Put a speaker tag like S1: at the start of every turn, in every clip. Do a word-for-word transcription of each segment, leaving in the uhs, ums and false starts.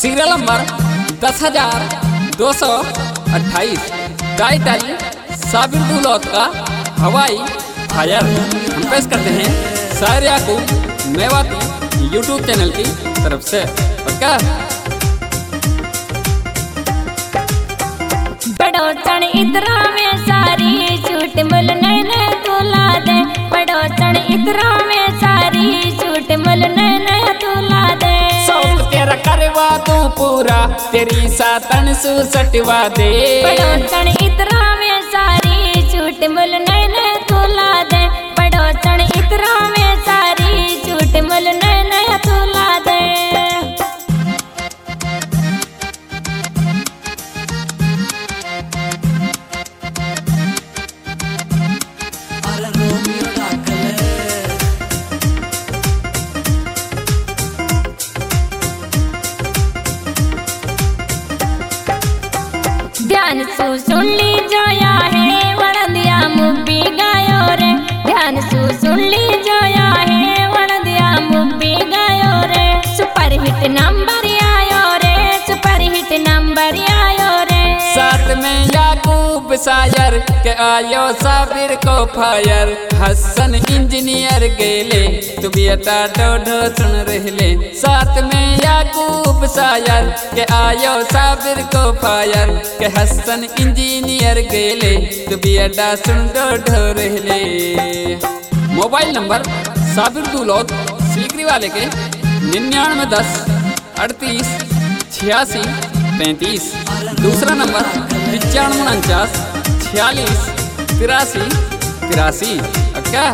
S1: Serial number दस हजार दो सौ अट्ठाईस। टाइटल साबिर दुलौत का हवाई फायर। हम पेश करते हैं शायर याकूब मेवाती यूट्यूब चैनल की तरफ से। क्या
S2: पड़ोसन इतरा में सारी झूठ मुल नैने तुला दे, पड़ोसन इतरा में सारी झूठ मुल नैने तुला दे।
S1: शौक तेरा करवा तू पूरा, तेरी सातन सु सटवा दे।
S2: पड़ोसन इतरा में सारी झूठ मुल नैने तुला दे, पड़ोसन इतरा में सारी झूठ मुल नैने तुला दे। ध्यान सु सुन ली जोया है वणदिया मुब्बी गायो रे, ध्यान सु सुन ली जोया है वणदिया मुब्बी गायो रे। सुपर हिट नंबर आयो रे, सुपर हिट नंबर आयो रे।
S1: साथ में याकूब शायर के आयो साबिर को फायर। हसन इंजीनियर गेले तू बेटा डोडो सुन रहले। साथ में याकूब शायर के आयो साबिर को फायर के हसन इंजीनियर गेले तू बेटा सुन डोडो रहले। मोबाइल नंबर साबिर दुलौत सीकरी वाले के निन्यानवे दस अड़तीस छियासी पैंतीस। दूसरा नंबर पचानवे उनचास छियालीस तिरासी तिरासी। क्या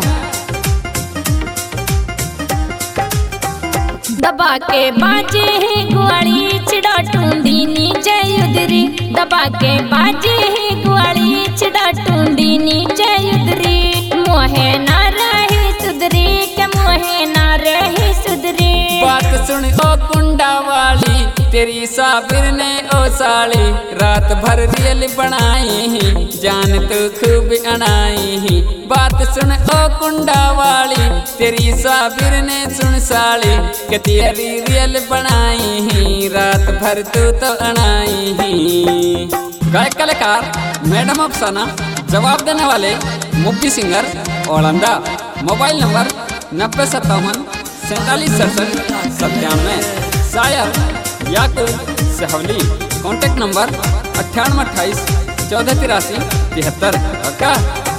S2: दबा के बाजे है गुआड़ी चिड़ा टूंडी नीचे युदरी, दबा के बाजे है गुआड़ी चिड़ा टूंडी नीचे युदरी। मोहे ना रहे सुधरी के मोहे ना रहे सुधरी।
S1: बात सुन ओ कुंडा वाली तेरी साबिर ने ओ साली। रात भर रियल बनाई जान तो खूब अनाई। बात सुन ओ कुंडा वाली तेरी साबिर ने सुन साली के तेरी रियल बनाई रात भर तू तो अनाई। गायक कलाकार मैडम अफसाना, जवाब देने वाले मुफ्ती सिंगर ओलंदा। मोबाइल नंबर नब्बे सत्तावन सैंतालीस सड़सठ सत्तानवे। शायर याकूब सहवली। कॉन्टेक्ट नंबर अट्ठानवे अट्ठाईस चौदह तिरासी तिहत्तर। क्या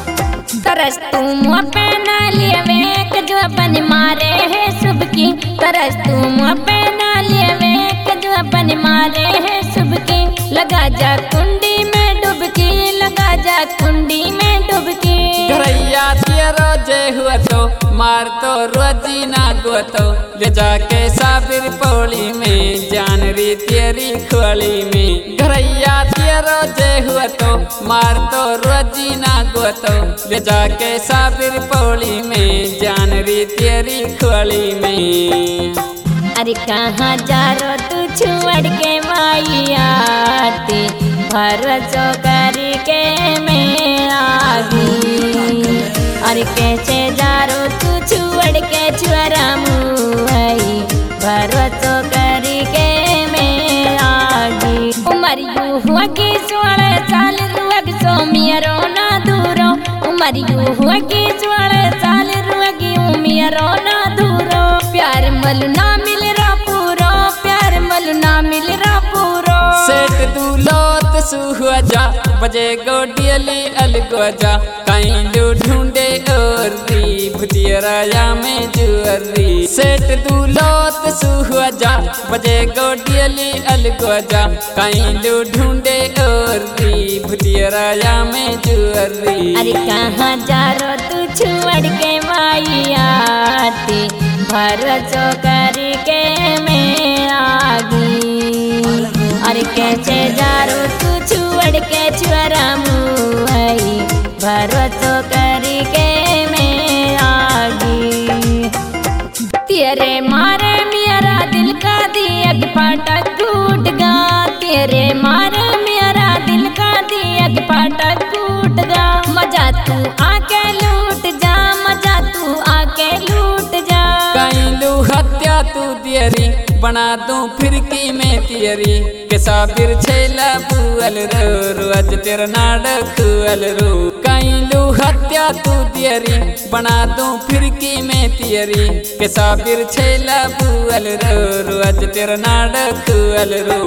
S2: तरस तू मुँह पे ना लिए वेक जो अपन मारे है सुबकी, तरस तू मुँह पे ना लिए वेक जो अपन मारे है सुबकी। लगा जा कुंडी में डुबकी, लगा जा कुंडी में डुबकी।
S1: घरैया तेरो जे हुआ तो मार तो रोजी ना गो तो ले जाके साबिर पौड़ी में जान री तेरी खोली में। घरैया तेरो जे हुआ तो मार तो रोजी ना गो तो ले जाके साबिर पौड़ी में जान री तेरी खोली में।
S2: अरे कहाँ जा रो तू छुअड़ के माई आती, भरोसो करी के मैं आगी। अरे कैसे जा रो तू छुअड़ के छुअरा मुई, भरोसो करी के मैं आगी। उमर यू हुआ की सोलह साल रुअग सो मियरो ना दूरो, उमर यू हुआ की सोलह साल रुअग मियरो ना दूरो। प्यार मल ना मिल रा पूरो, प्यार मल ना मिल रा पूरो।
S1: सेठ दुलौत सुहुआ जा बजे गोडियली अलगो जा। कहीं लू ढूंढे और री भुतियराया में जुअरी। सेठ दुलौत सुहुआ जा बजे गोडियली अलगो जा। कहीं लू ढूंढे और री भुतियराया में जुअरी।
S2: अरे कहाँ जा रो तू छुअड़ के माई आती, भरोसो करी के मैं आगी। अरे कैसे जा रो तू छुअड़ के छुअरा मुई, भरोसो करी के मैं आगी। तेरे मारे मेरा दिल का दियक फाटक टूट गा, तेरे मारे मेरा दिल का दियक फाटक टूट गा। मजा तू आके लूट जा, मजा तू आके लूट जा।
S1: कहीं लू हत्या तू दियरी बना दूं फिरकी में तियरी के साबिर छेला बुअल रो रोज तेरा नाड़ खुअल रो कैलू हत्या तू तियरी बना दूं फिरकी में तियरी के साबिर छेला बुअल रो रोज तेरा नाड़ खुअल रो।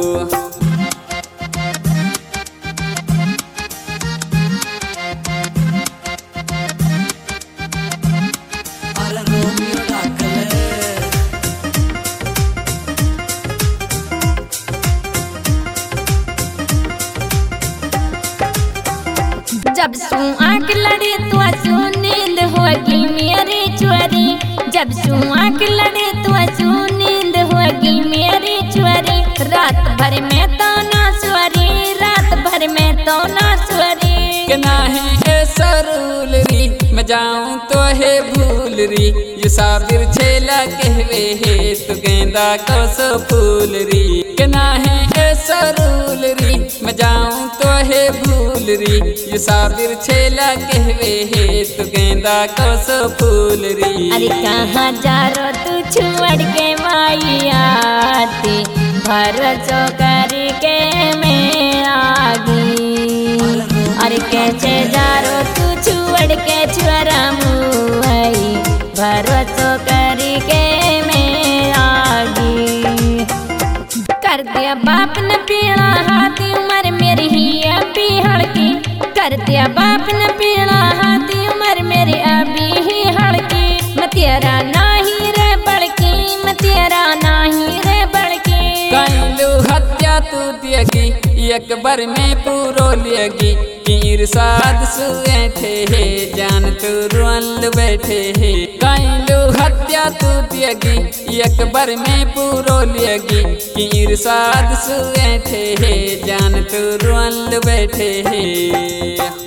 S2: जब सू आँख लड़े तो सू नींद होगी मेरी चोरी, जब सू आँख लड़े तो सू नींद होगी मेरी चोरी, रात भर में तो ना सोरी, रात भर में तो ना सोरी।
S1: के नाहे ए सरूल री मैं जाऊं तो है भूल री ये साबिर छेला कहवे है तो गेंदा को सो फूल री के नाहे ए सरूल री मैं जाऊं तो है भूल री ये साबिर छेला कहवे है तो गेंदा को सो फूल री।
S2: अरे कहाँ जा रो तू छोड़ के माइया ते भरोसा करके मैं आ गई, अरे कैसे जा रो तू छोड़ के छोरा मुई भरोसा करके मैं आ गई। कर दिया बाप ने पीड़ा हाथी उम्र मेरी ही अभी हड़की, कर दिया बाप ने पीड़ा हाथी उम्र मेरी अभी ही हड़की, मैं तेरा नहीं रे बड़की, मैं तेरा नहीं रे बड़की।
S1: कैलू हत्या तू दियगी एक बार में पूरो लियगी कीर साध सुए थे हे जान तू रुअल बैठे हे कैलू हत्या तू दियगी एक बार में पूरो लियगी कीर साध सुए थे हे जान तू रुअल बैठे हे।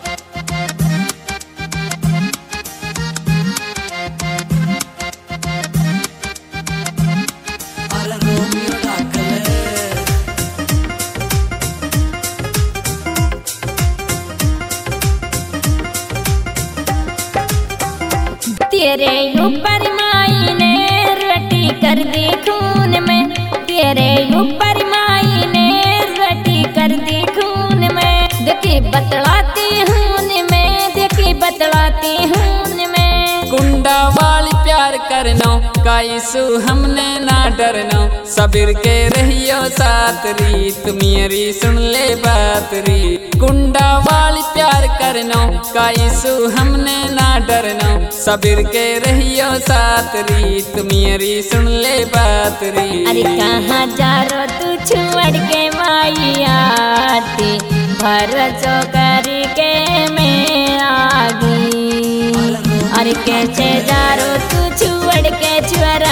S2: तेरे ऊपर माई ने रोटी कर दी खून में, तेरे ऊपर माई ने रोटी कर दी खून में, देखी बतलाती हूँ मैं, देखी बतलाती हूँ मैं।
S1: कुंडा वाली प्यार करनो काईसु हमने ना डरनो सबीर के रहियो साथ री तुम्हारी सुन ले बात री कुंडा वाली प्यार करनो काईसु हमने ना डरनो सबीर के रहियो साथ री तुम्हारी सुन ले बात री।
S2: अरे कहाँ जा रो तू छोड़ के माइया ते भरोसा करके मैं आ गई, अरे कैसे जा रो तू छोड़ के छोरा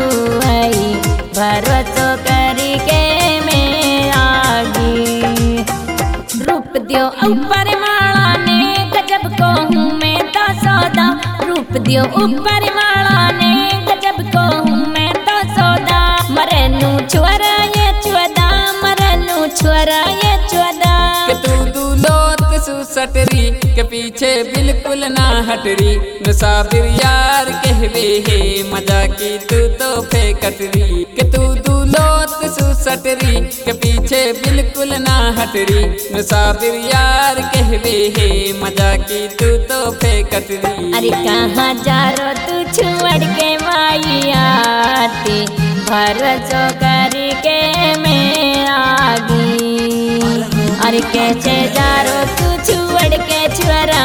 S2: मुई भरोसा करके मैं आ गई। रूप दियो ऊपर माला ने गजब को हूँ मैं तो सौदा, रूप दियो ऊपर माला ने गजब को हूँ मैं तो सौदा, मरनू छोरा ये चौदा, मरनू छोरा ये चौदा।
S1: के तू दूलोत सुसटरी के पीछे बिल्कुल ना हटरी मुसाफिर यार कहवे है मजा की तू तो फेकटरी के तू दूलोत सुसटरी के पीछे बिल्कुल ना हटरी मुसाफिर यार कहवे है मजा की तू तो फेकटरी।
S2: अरे कहाँ जा रो तू छोड़ के माइया ते भरोसा करके मैं आ गई, अरे कैसे जा रो तू छोड़ के छोरा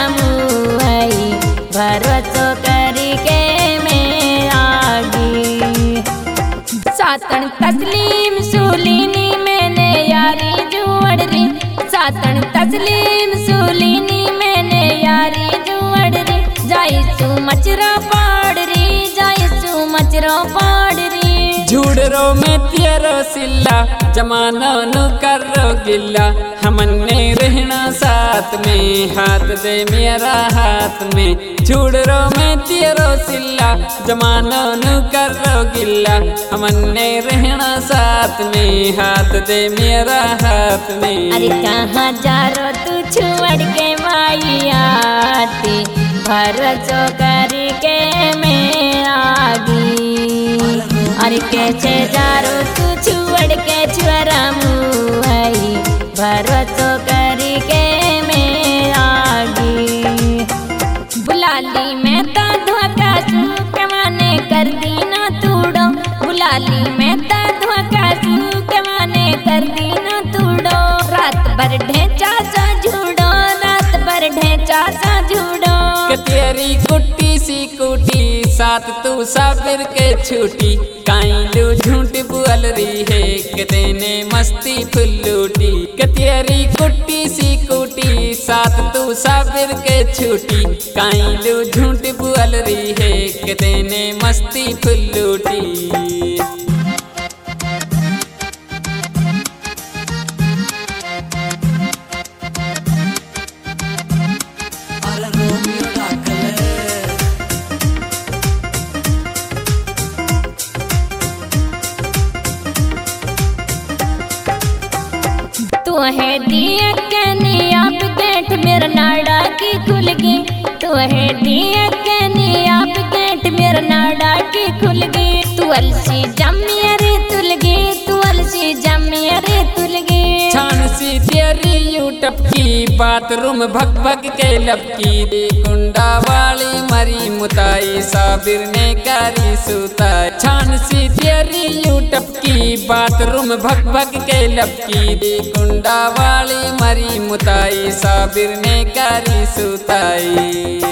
S2: मुई भरोसा करके मैं आ गई। सातन तस्लीम सुलीनी मैंने यारी जोड़ री, सातन तस्लीम सुलीनी मैंने यारी जोड़ री, जाई सु मचरा पाड़ री, जाई सु मचरा पाड़ री।
S1: झूठ रो में तेरो सिल्ला जमाना नु कर रो गिल्ला हमने रहना साथ में हाथ दे मेरा हाथ में झूठ रो में तेरो सिल्ला जमाना नु कर रो गिल्ला हमने रहना साथ में हाथ दे मेरा हाथ में।
S2: अरे कहाँ जा रो तू छोड़ के माइया ते भरोसा करके मैं आ गई, अरे कैसे जारो तू छुअड़ के छुअरा मुहई भरोसो करी के में आगी बुलाली में ता धोखा सू के माने कर दी ना तूड़ो बुलाली में ता धोखा सू के माने कर दी ना तूड़ो रात भर ढेंचा सा झूड़ो रात भर ढेंचा सा झूड़ो
S1: के तेरी कुट्टी सी कुटी साथ तू साबिर के छूटी काइलू झूठ बुअल रही है के देने मस्ती फुल्लूटी के तेरी कुट्टी सी कुटी साथ तू साबिर के छूटी काइलू झूठ बुअल रही है के देने मस्ती फुल्लूटी
S2: तू है दिया कहनी आप गेट मेरा नाड़ा की खुल गई तू है दिया कहनी आप गेट मेरा नाड़ा की खुल गई तू अलसी जमी अरे तुल गई तू अलसी जमी अरे तुल गई
S1: छान सी तेरी यूटप की बाथरूम भग भग के लपकी कुंडा वाली मरी मुताई साबिर ने करी सुताई छान सी तेरी यूटप की बाथरूम भग भग के लपकी कुंडा वाली मरी मुताई साबिर ने करी सुताई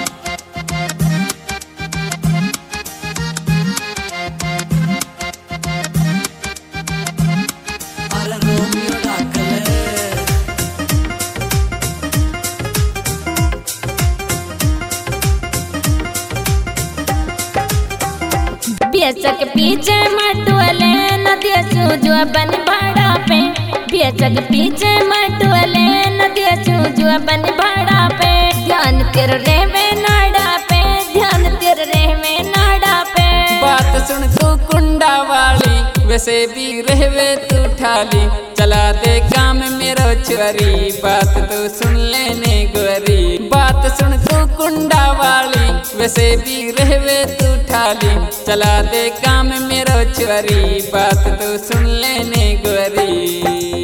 S2: बेचक पीछे मटुअले नदिया सूजुआ बन भाड़ा पे बेचक पीछे मटुअले नदिया सूजुआ बन भाड़ा पे ध्यान तेरे रे में नाड़ा पे ध्यान तेरे रे में नाड़ा पे
S1: बात सुन तू कुंडा वाली वैसे भी रहवे तू ठाली चला दे काम मेरो छुरी बात तो सुन लेने गोरी बात सुन तू कुंडा वाली वैसे भी रहवे तू ठाली चला दे काम मेरो छुरी बात तो सुन लेने गोरी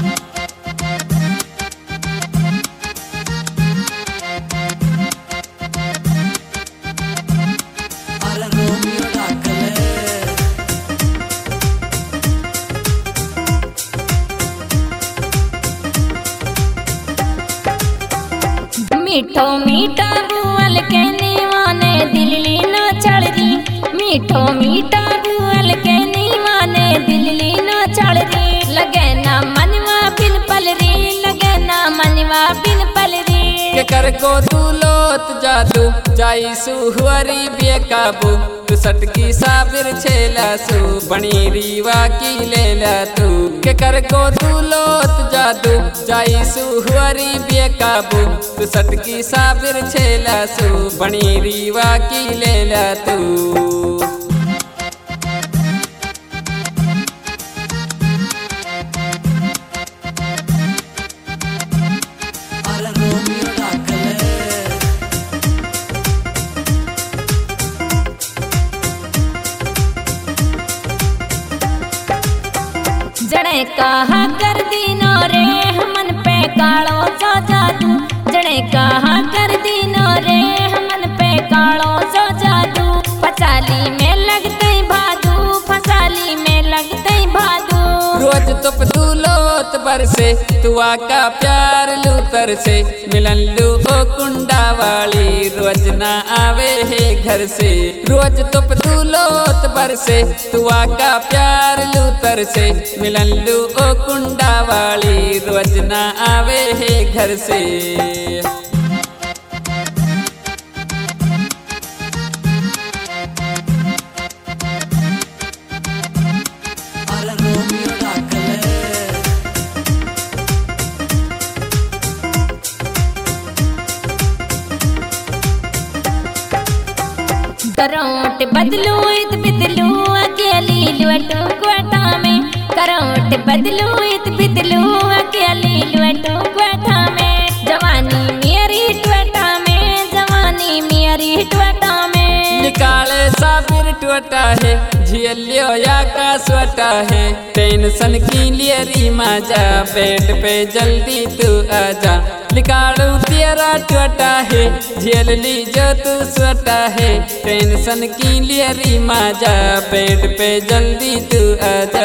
S2: मीठो मीठा बुअल के नीवाने दिल्ली न चढ़ दी मीठो मीठा बुअल के नीवाने दिल्ली न चढ़ दी लगे ना मनवा बिन पल री लगे ना मनवा बिन पल री
S1: के कर को तू लोत जादू जाई सुहुअरी बेकाबू तू सटकी साबिर छेला सू बनी रीवा की लेला तू के कर को तू लोत जादू जाई सुहुअरी बेकाबू तू सटकी साबिर छेला सू बनी रीवा की लेला तू
S2: जड़े कहा कर दीनो रे हमन पे कालो सो जादू जड़े कहा कर दीनो रे हमन पे कालो सो जादू फसाली में लगते भादू फसाली में लगते भादू
S1: रोज तुप तू लोत बरसे तुआ का प्यार लूतर से मिलन लू ओ कुंडा वाली रोज ना आवे है घर से रोज तुप तू लोत बरसे तुआ का प्यार लूतर से मिलन लू ओ कुंडा वाली रोज ना आवे है घर से
S2: करोट बदलू इत बिदलू अकेली लुटू क्वाटा में करोट बदलू इत बिदलू अकेली लुटू क्वाटा में जवानी मेरी ट्वेटा में जवानी मेरी ट्वेटा में
S1: निकाले साबिर ट्वेटा है झियल सोटा है टेंशन की लिए री मजा बेड पे जल्दी तू आजा निकालू तेरा टोटा है झेल ली जो तू सोटा है टेंशन की लिए री मजा बेड पे जल्दी तू आजा।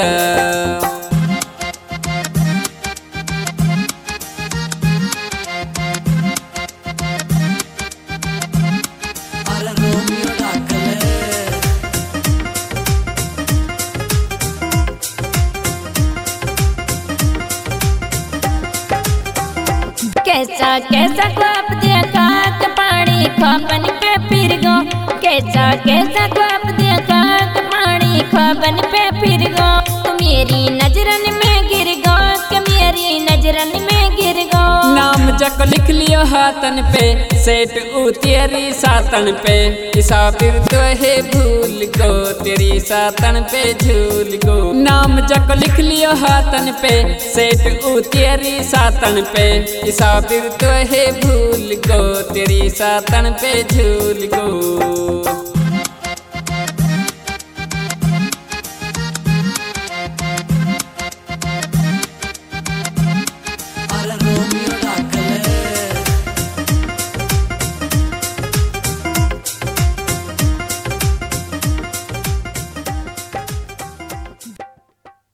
S2: कैसा कैसा ख्वाब देखा के पानी ख्वाबन पे फिर गो कैसा कैसा ख्वाब देखा के पानी ख्वाबन पे फिर गो तुम मेरी नजरन में गिर गो के मेरी नजरन में गिर गो
S1: नाम जक लिख लियो हाथन पे सेठ ऊ तेरी सातन पे ईसा फिर तो है भूल गो तेरी सातन पे झूल गो नाम जक लिख लियो हाथन पे सेठ ऊ तेरी सातन पे ईसा फिर तो है भूल गो तेरी सातन पे झूल गो।